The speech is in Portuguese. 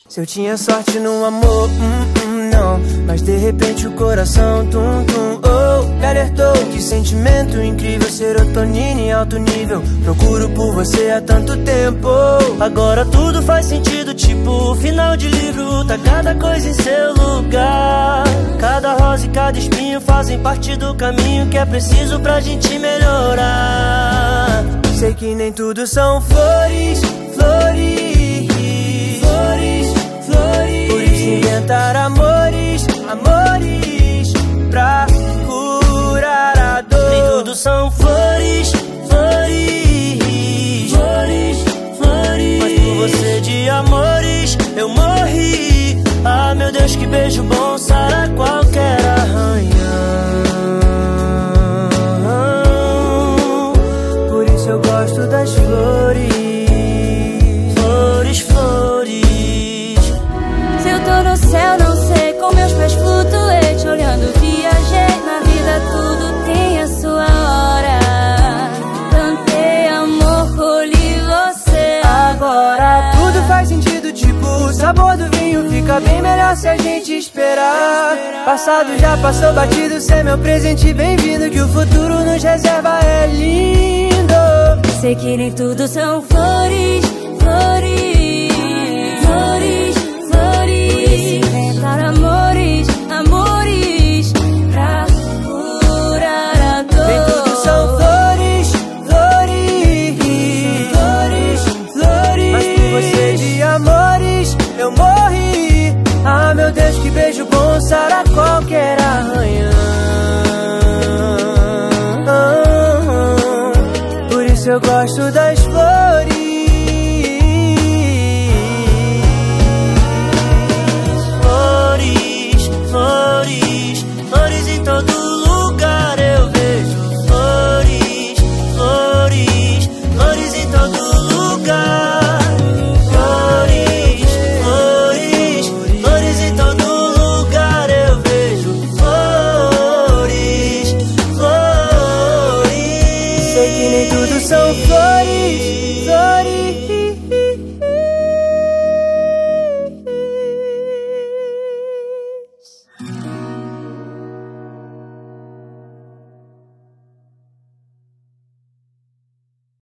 Se eu tinha sorte no amor, não. Mas de repente o coração, tum, tum, oh, me alertou. Que sentimento incrível, serotonina em alto nível. Procuro por você há tanto tempo. Agora tudo faz sentido, tipo final de livro. Tá cada coisa em seu lugar. Cada rosa e cada espinho fazem parte do caminho que é preciso pra gente melhorar. Sei que nem tudo são flores, flores, flores, flores. Por isso inventar amores, amores, pra curar a dor. Nem tudo são flores, flores, flores, flores. Mas por você de amores eu morri. Ah, meu Deus, que beijo bom sara qualquer arranhão. Por isso eu gosto das flores, flores, flores. Se eu tô no céu, não sei, com meus pés flutuei, te olhando, viajei. Na vida tudo tem a sua hora. Plantei amor, colhi você. Agora tudo faz sentido, tipo o sabor do vinho fica bem melhor se a gente esperar. Passado já passou batido, cê é meu presente, bem-vindo. Que o futuro nos reserva é lindo. Sei que nem tudo são flores, flores.